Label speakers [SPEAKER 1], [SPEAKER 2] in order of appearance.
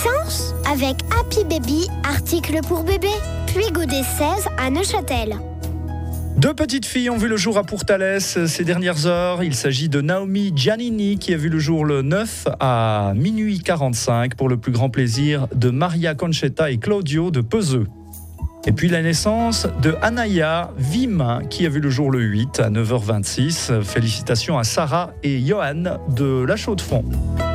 [SPEAKER 1] Science avec Happy Baby, article pour bébé. Puis Godet 16 à Neuchâtel.
[SPEAKER 2] 2 petites filles ont vu le jour à Pourtalès ces dernières heures. Il s'agit de Naomi Giannini qui a vu le jour le 9 à minuit 45 pour le plus grand plaisir de Maria Conchetta et Claudio de Peseux. Et puis la naissance de Anaya Vim qui a vu le jour le 8 à 9h26. Félicitations à Sarah et Johan de La Chaux-de-Fonds.